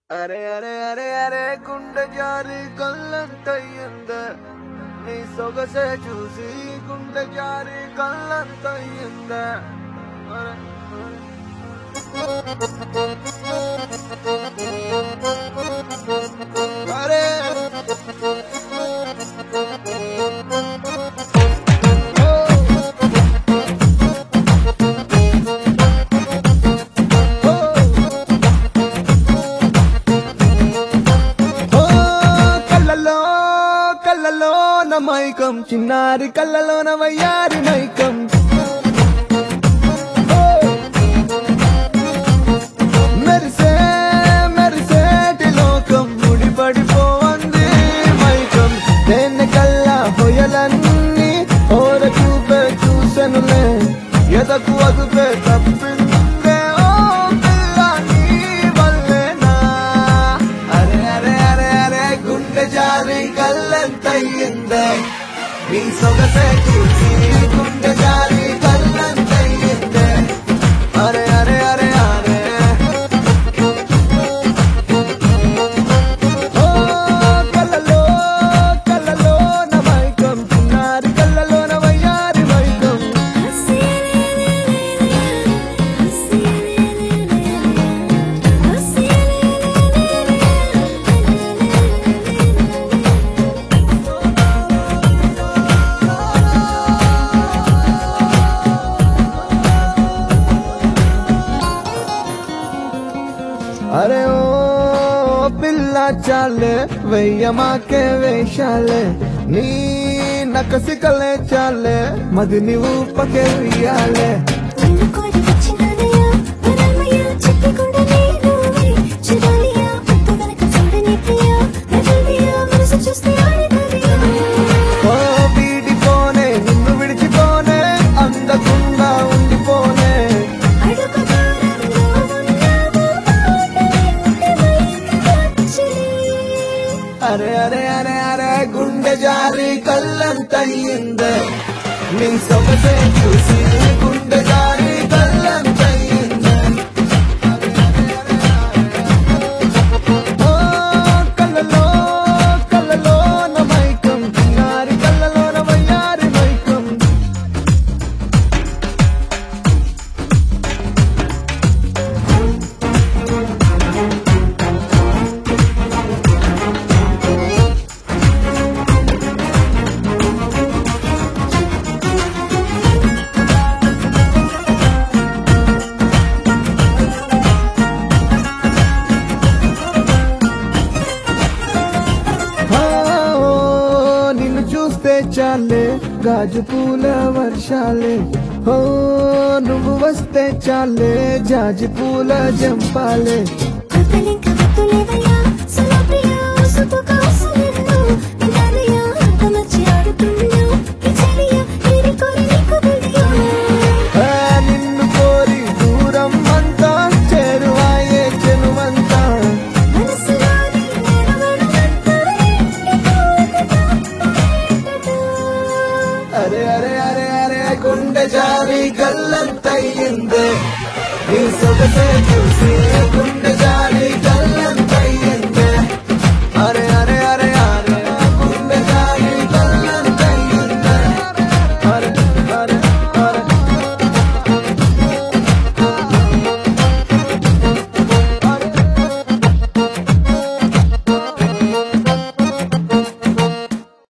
అరే అరే అరే అరే గుండె జారి కళ్ళంతయ్యింద నీ సొగసే చూసి గుండె జారి కళ్ళంతయ్యింద అరే అరే కళ్ళలోన మైకం చిన్నారి కళ్ళలోన వయ్యారి మైకం మెరిసే మెరిసేటి లోకం ముడిపడిపోంది మైకం దేన్ని కల్లా హొయలన్నీ ఓర చూపే చూసెనులే ఎదకు అదుపే తప్పిందే ఓ పిల్ల నీ వల్లేనా అరే అరే అరే అరే గుండె జారి కళ్ళంతయ్యిందే నీ సొగసే చూసి గుండె జారి కళ్ళంతయ్యిందే అరే అరే అరే అరే ఓ కళ్ళలో కళ్ళలోన మైకం చిన్నారి కళ్ళలోన వయ్యారి మైకం అరే ఓ పిల్ల చాలే వెయ్యమాకే వేషాలే నీ నకసికలే చాలే మది నీవు పకే వెయ్యాలే ఓ వీడిపోనే నిన్ను విడిచిపోనే అందకుండా ఉండిపోనే అరే అరే అరే అరే గుండె జారి కళ్ళంతయ్యిందే నీ సొగసే చూసి గుండె జారి కళ్ళంతయ్యిందే ఓ కళ్ళలో కళ్ళలోన మైకం చిన్నారి కళ్ళలోన వయ్యారి మైకం నిన్ను చూస్తే చాలే గాజు పూల వర్షాలే ఓ నువ్వు వస్తే చాలే జాజి పూల జంపాలే నిన్ను కోరి దూరం అంతా చేరువాయే చెనువంతా అరే అరే అరే అరే గుండె జారి కళ్ళంతయ్యిందే నీ సొగసే